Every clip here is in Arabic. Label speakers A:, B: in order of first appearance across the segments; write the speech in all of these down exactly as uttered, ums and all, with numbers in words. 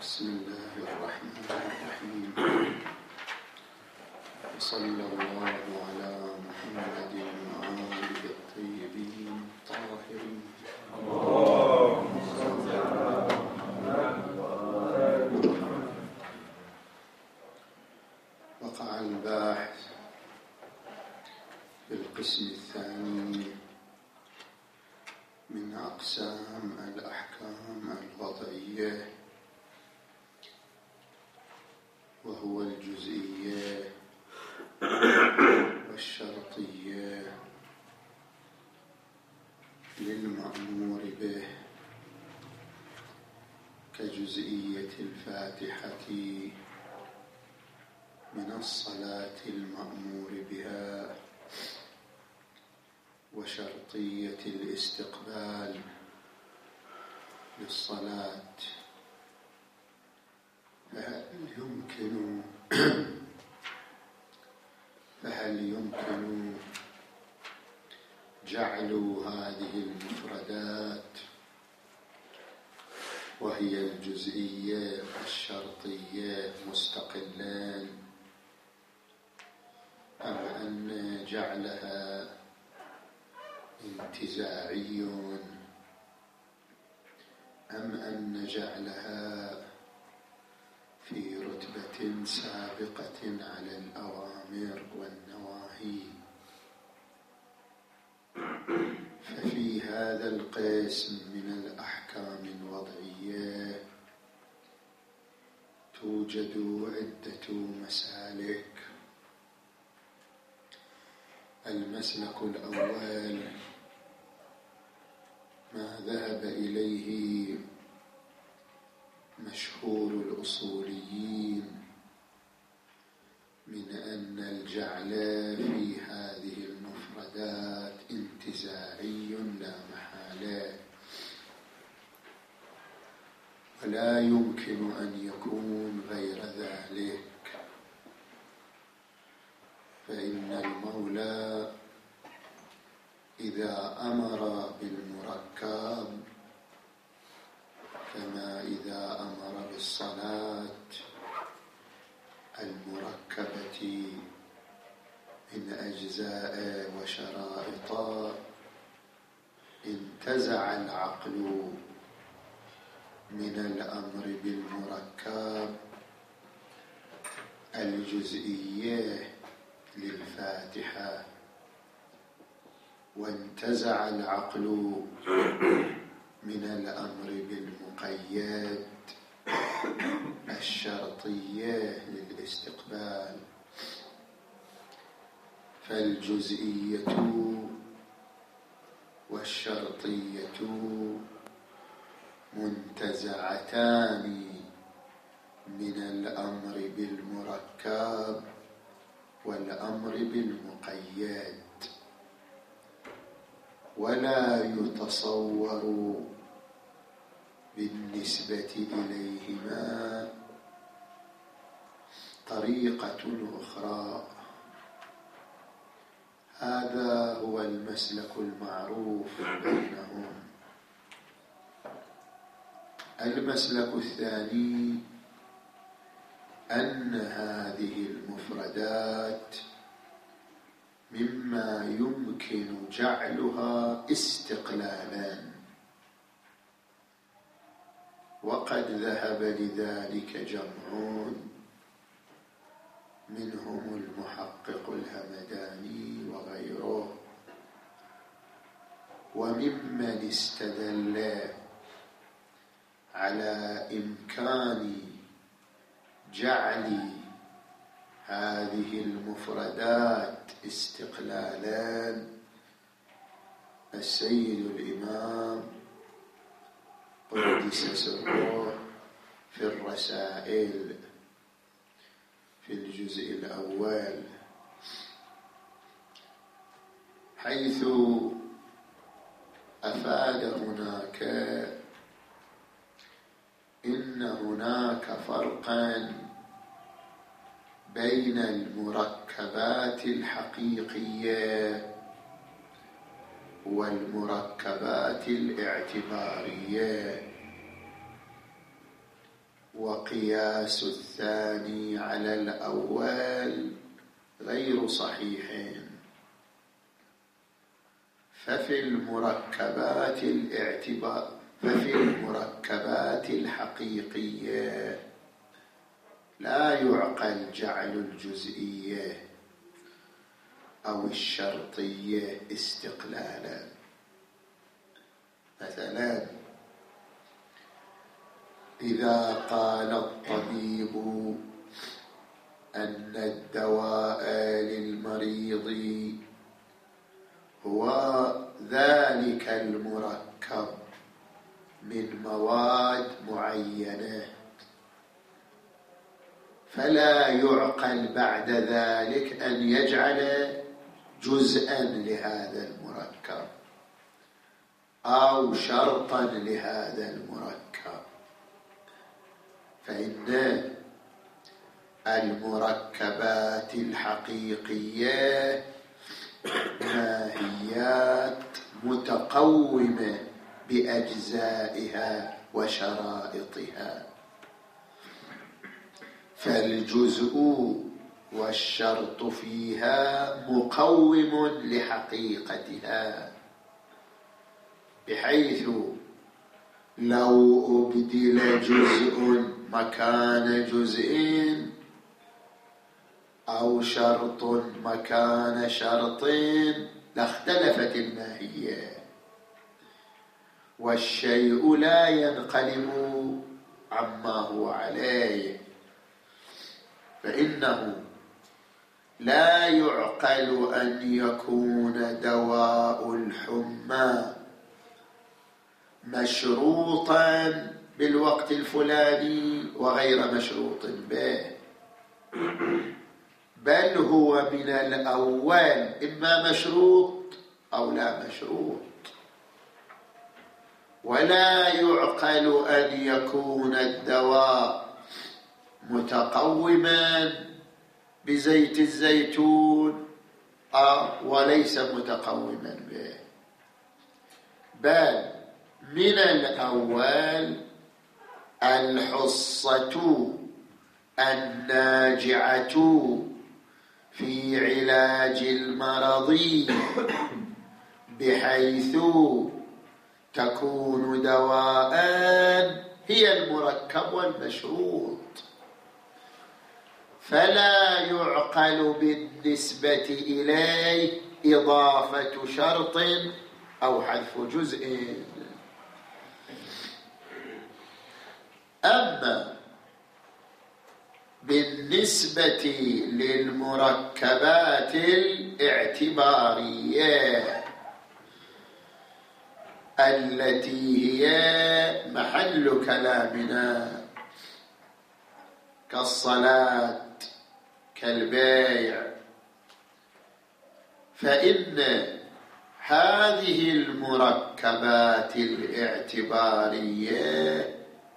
A: بسم الله الرحمن الرحيم. وصلى الله على محمد وآله الطيبين الطاهرين. اللهم صل على محمد وآله. وقع الباحث في القسم الثاني من أقسام الأحكام الوضعية، وهو الجزئية والشرطية للمأمور به، كجزئية الفاتحة من الصلاة المأمور بها، وشرطية الاستقبال للصلاة. فهل يمكن فهل يمكن جعل هذه المفردات وهي الجزئية والشرطية مستقلان، أم أن جعلها انتزاعي، أم أن جعلها في رتبة سابقة على الأوامر والنواهي؟ ففي هذا القسم من الأحكام الوضعية توجد عدة مسالك. المسلك الأول ما ذهب إليه مشهور الأصوليين من أن الجعل في هذه المفردات انتزاعي لا محالة، ولا يمكن أن يكون غير ذلك، فإن المولى إذا أمر بالمركب كما إذا أمر بالصلاة المركبة من أجزاء وشرائط، انتزع العقل من الأمر بالمركب الجزئية للفاتحة، وانتزع العقل من الأمر بالمقيد الشرطية للاستقبال. فالجزئية والشرطية منتزعتان من الأمر بالمركب والأمر بالمقيد، ولا يتصور بالنسبة إليهما طريقة أخرى. هذا هو المسلك المعروف بينهم. المسلك الثاني أن هذه المفردات مما يمكن جعلها استقلالا، وقد ذهب لذلك جمعون منهم المحقق الهمداني وغيره، وممن استدل على إمكان جعل هذه المفردات استقلالا السيد الإمام قدس سره في الرسائل في الجزء الأول، حيث أفاد هناك إن هناك فرقا بين المركبات الحقيقية والمركبات الاعتبارية. وقياس الثاني على الأول غير صحيحين. ففي المركبات الاعتبار ففي المركبات الحقيقية لا يعقل جعل الجزئية أو الشرطية استقلالا. مثلا إذا قال الطبيب أن الدواء للمريض هو ذلك المركب من مواد معينة، فلا يعقل بعد ذلك أن يجعل جزءا لهذا المركب أو شرطا لهذا المركب، فإن المركبات الحقيقية ماهيات متقومة بأجزائها وشرائطها، فالجزء والشرط فيها مقوم لحقيقتها، بحيث لو أبدل جزء مكان جزء أو شرط مكان شرط لاختلفت الماهية، والشيء لا ينقلب عما هو عليه، فإنه لا يعقل أن يكون دواء الحمى مشروطا بالوقت الفلاني وغير مشروط به، بل هو من الأول إما مشروط أو لا مشروط. ولا يعقل أن يكون الدواء متقوما بزيت الزيتون وليس متقوما به، بل من الأول الحصة الناجعة في علاج المرض بحيث تكون دواء هي المركب والمشروط، فلا يعقل بالنسبة إليه إضافة شرط أو حذف جزء. أما بالنسبة للمركبات الاعتبارية التي هي محل كلامنا كالصلاة كالبيع، فإن هذه المركبات الاعتبارية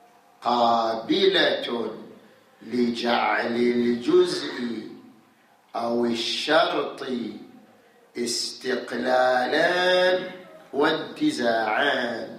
A: قابلة لجعل الجزء أو الشرط استقلالا وانتزاعا.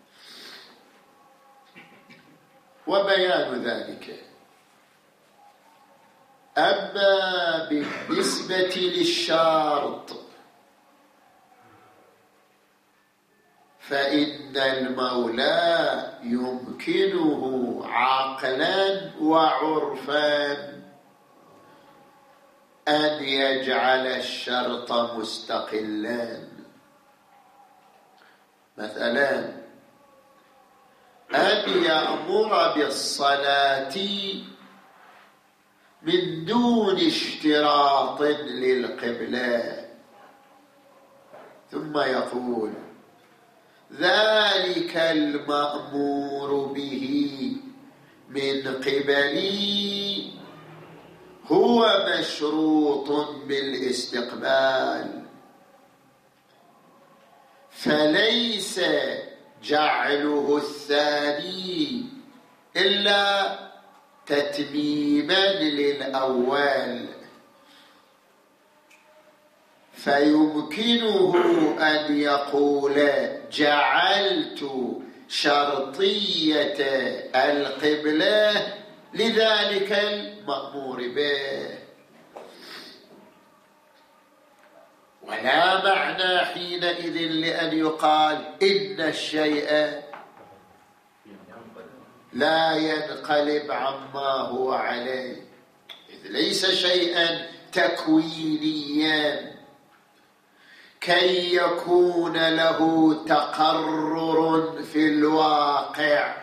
A: وبيان ذلك: أما بالنسبة للشرط فإن المولى يمكنه عقلا وعرفا أن يجعل الشرط مستقلا. مثلا أن يأمر بالصلاة من دون اشتراط للقبلة، ثم يقول: ذلك المأمور به من قبلي هو مشروط بالاستقبال، فليس جعله الثاني إلا تتميما للأول، فيمكنه أن يقول: جعلت شرطية القبلة لذلك المأمور به. ولا معنى حينئذ لأن يقال إن الشيء لا ينقلب عما هو عليه، إذ ليس شيئا تكوينيا كي يكون له تقرر في الواقع،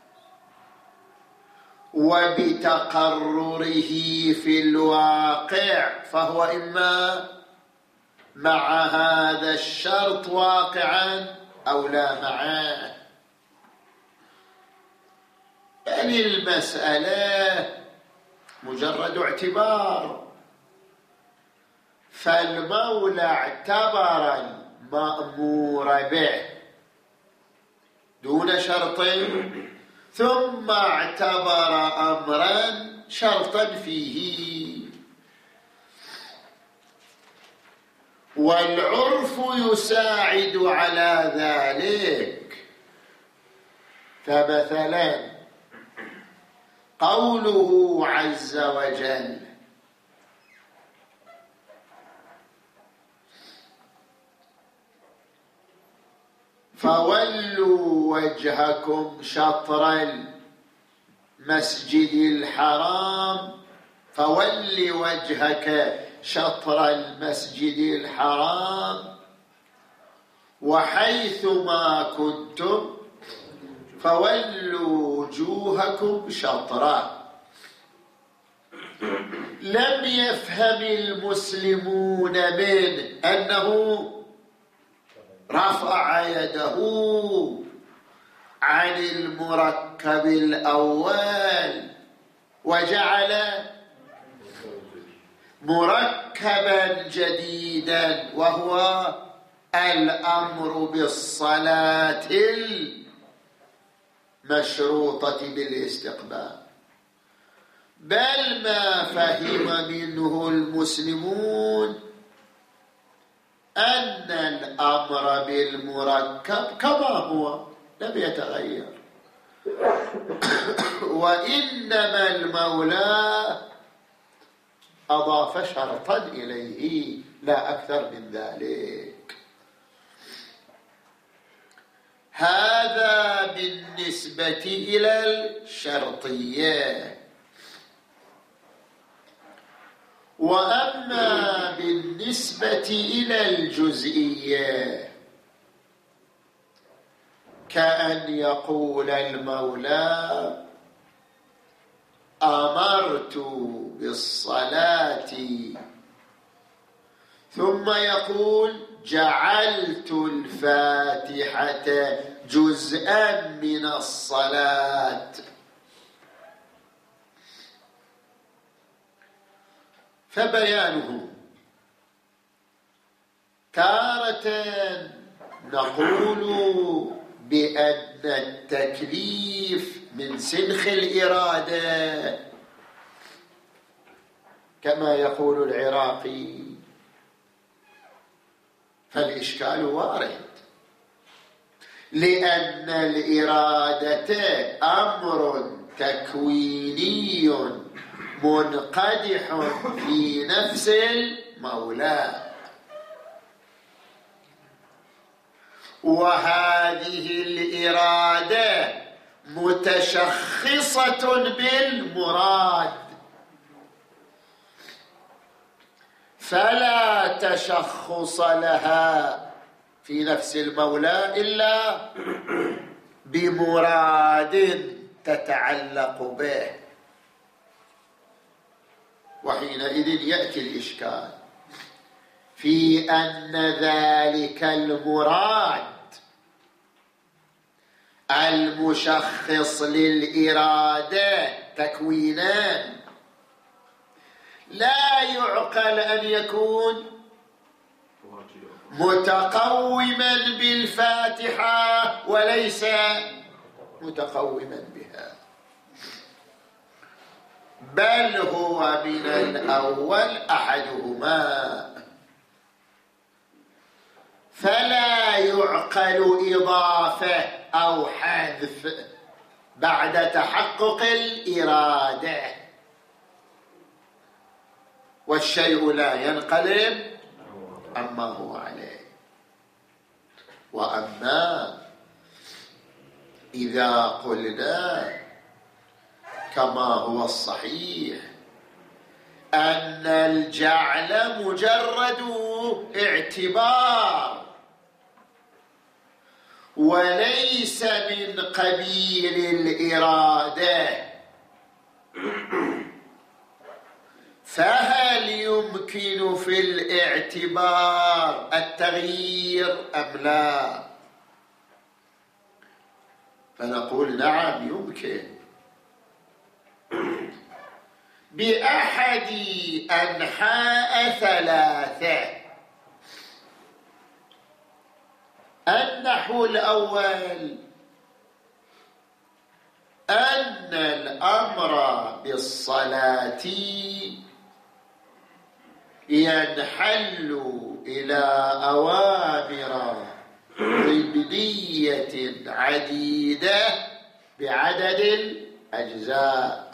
A: وبتقرره في الواقع فهو إما مع هذا الشرط واقعا أو لا معه. بل المسألة مجرد اعتبار، فالمولى اعتبر المأمور به دون شرط، ثم اعتبر أمرا شرطا فيه. والعرف يساعد على ذلك. فمثلا قوله عز وجل: فولوا وجهكم شطر المسجد الحرام، فول وجهك شطر المسجد الحرام وحيثما كنتم فولوا وجوهكم شطره. لم يفهم المسلمون من أنه رفع يده عن المركب الأول وجعل مركبا جديدا، وهو الأمر بالصلاة المشروطة بالاستقبال. بل ما فهم منه المسلمون أن الأمر بالمركب كما هو لم يتغير، وإنما المولى أضاف شرطا إليه لا أكثر من ذلك. هذا بالنسبة إلى الشرطية. وأما بالنسبة إلى الجزئية كأن يقول المولى: أمرت بالصلاة، ثم يقول: جعلت الفاتحة جزءا من الصلاة. فبيانه تارة نقول بأن التكليف من سنخ الإرادة كما يقول العراقي، فالإشكال وارد، لأن الإرادة أمر تكويني منقدح في نفس المولى، وهذه الإرادة متشخصة بالمراد، فلا تشخص لها في نفس المولى إلا بمراد تتعلق به. وحينئذ يأتي الإشكال في أن ذلك المراد المشخص للإرادة تكوينان، لا يعقل أن يكون متقوما بالفاتحة وليس متقوما بها، بل هو من الأول أحدهما. فلا يعقل إضافة أو حذف بعد تحقق الإرادة، والشيء لا ينقلب عما هو عليه. وأما إذا قلنا كما هو الصحيح أن الجعل مجرد اعتبار وليس من قبيل الإرادة، فهل يمكن في الاعتبار التغيير أم لا؟ فنقول نعم يمكن بأحد أنحاء ثلاثة. النحو الأول أن الأمر بالصلاة ينحل إلى أوامر ضمنية عديدة بعدد الأجزاء،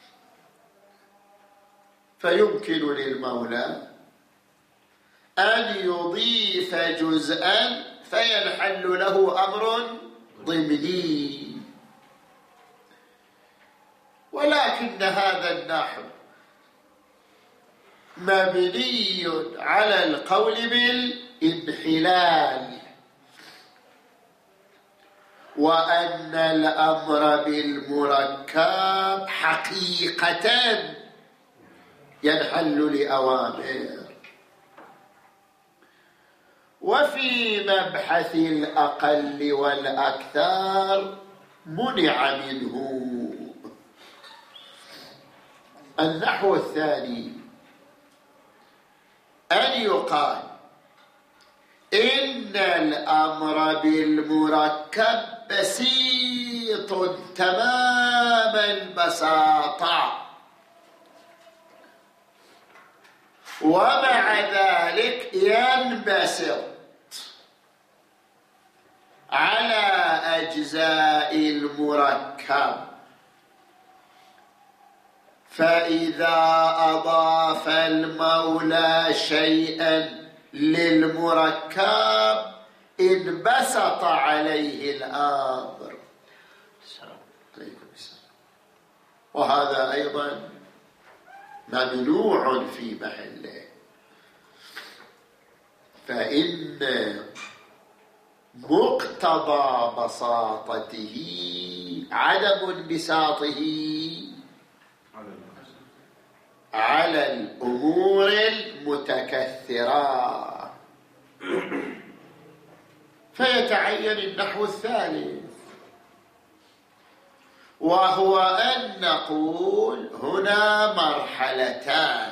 A: فيمكن للمولى أن يضيف جزءا فينحل له أمر ضمني، ولكن هذا النحو مبني على القول بالانحلال، وأن الأمر بالمركب حقيقة ينحل لأوامر. وفي مبحث الأقل والأكثر منع منه. النحو الثاني أن يقال إن الأمر بالمركب بسيط تمام البساطة، ومع ذلك ينبسط على أجزاء المركب، فإذا أضاف المولى شيئا للمركب انبسط عليه الأمر. وهذا أيضا ممنوع في محله، فإن مقتضى بساطته عدم انبساطه على الأمور المتكثرة، فيتعين النحو الثالث، وهو أن نقول هنا مرحلتان.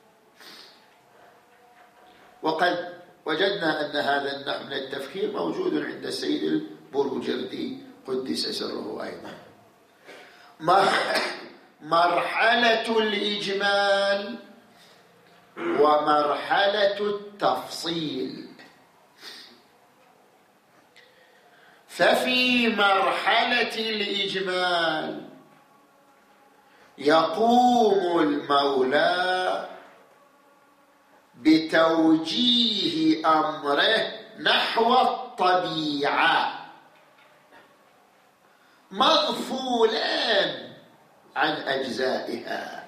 A: وقد وجدنا أن هذا النحو من التفكير موجود عند السيد البروجردي قدس سره أيضا. مرحلة الإجمال ومرحلة التفصيل. ففي مرحلة الإجمال يقوم المولى بتوجيه أمره نحو الطبيعة مغفولا عن أجزائها،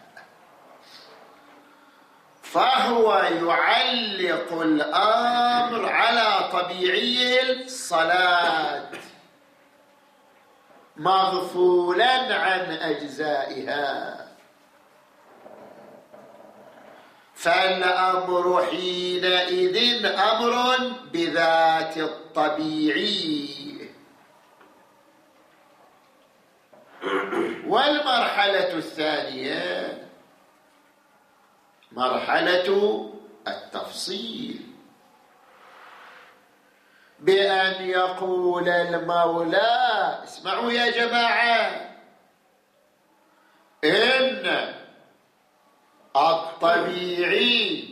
A: فهو يعلق الأمر على طبيعي الصلاة مغفولا عن أجزائها، فالأمر حينئذ أمر بذات الطبيعي. والمرحلة الثانية مرحلة التفصيل، بأن يقول المولى اسمعوا يا جماعة، إن الطبيعي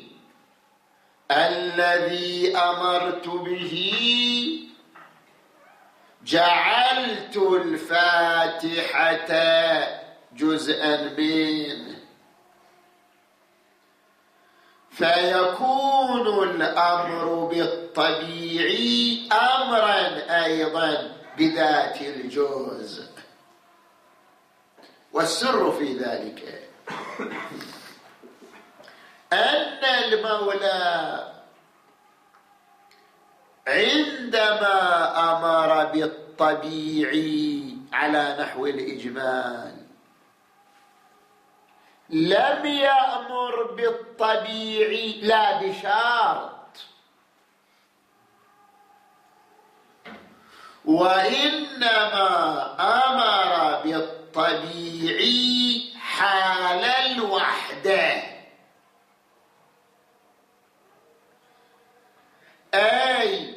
A: الذي أمرت به جعلت الفاتحة جزءا منه، فيكون الأمر بالطبيعي أمرا أيضا بذات الجزء. والسر في ذلك أن المولى عندما أمر بالطبيعي على نحو الإجمال لم يأمر بالطبيعي لا بشرط، وإنما أمر بالطبيعي حال الوحدة، أي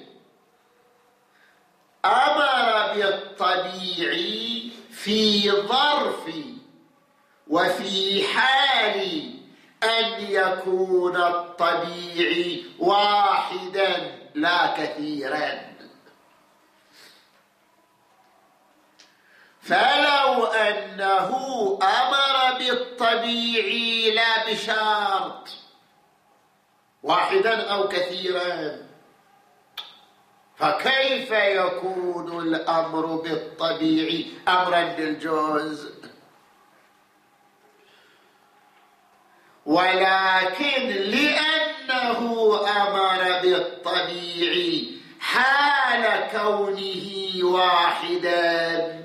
A: أمر بالطبيعي في ظرف وفي حال أن يكون الطبيعي واحدا لا كثيرا. فلو أنه أمر بالطبيعي لا بشرط واحدا أو كثيرا، فكيف يكون الأمر بالطبيعي أمرا بالجزء؟ ولكن لأنه أمر بالطبيعي حال كونه واحدا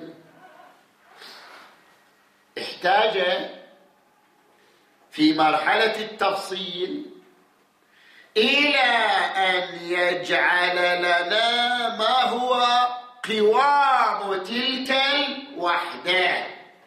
A: احتاج في مرحلة التفصيل إلى أن يجعل لنا ما هو قوام تلك الوحدة.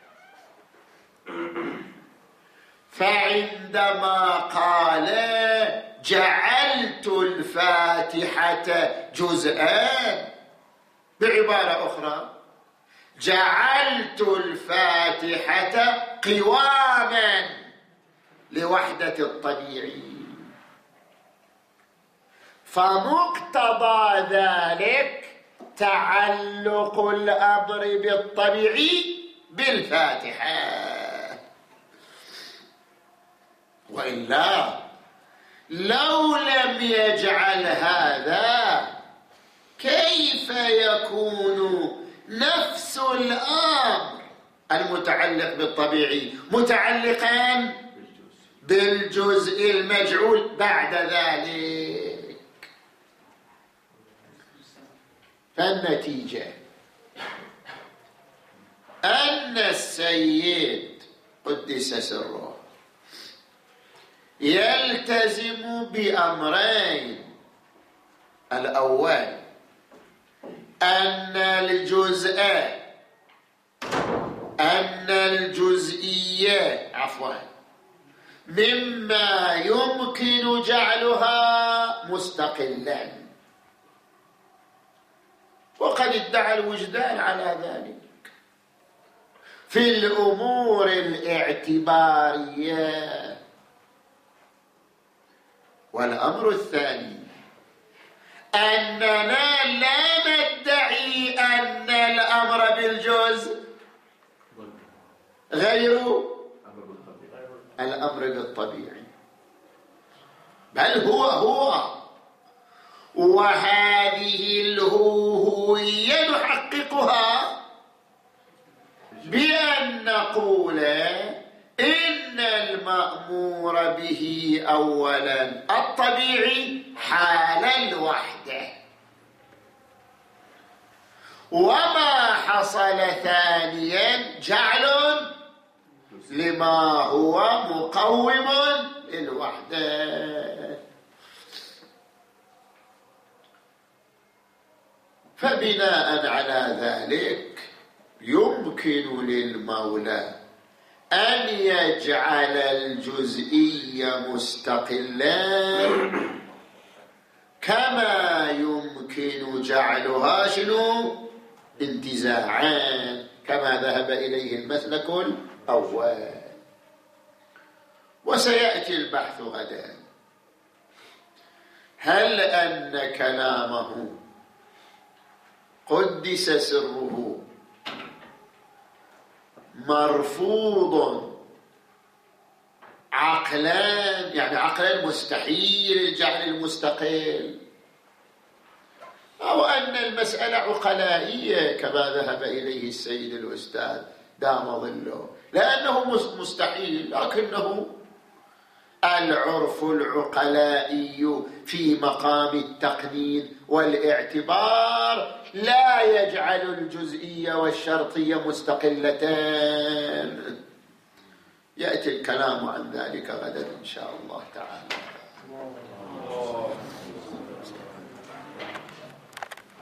A: فعندما قال جعلت الفاتحة جزءا، بعبارة أخرى جعلت الفاتحة قواما لوحدة الطبيعي، فمقتضى ذلك تعلق الأمر بالطبيعي بالفاتحة. وإلا لو لم يجعل هذا كيف يكون نفس الأمر المتعلق بالطبيعي متعلقا بالجزء المجعول بعد ذلك؟ فالنتيجة أن السيد قدس سره يلتزم بأمرين: الأول أن الجزء أن الجزئية عفوا مما يمكن جعلها مستقلا، وقد ادعى الوجدان على ذلك في الأمور الاعتبارية. والأمر الثاني أننا لا ندعي أن الأمر بالجزء غير الأمر بالطبيعي، بل هو هو، وهذه الهوية نحققها بأن نقول إن المأمور به أولا الطبيعي حال الوحدة، وما حصل ثانيا جعل لما هو مقوم للوحدة. فبناء على ذلك يمكن للمولى أن يجعل الجزئي مستقلا كما يمكن جعلها شنو انتزاعا، كما ذهب إليه المسلك الأول. وسيأتي البحث غدا هل أن كلامه قدس سره مرفوض عقلا، يعني عقلا مستحيل الجعل المستقل، أو أن المسألة عقلائية كما ذهب إليه السيد الأستاذ دام ظله، لأنه مستحيل، لكنه العرف العقلائي في مقام التقنين والاعتبار لا يجعل الجزئية والشرطية مستقلتان. يأتي الكلام عن ذلك غدا إن شاء الله تعالى.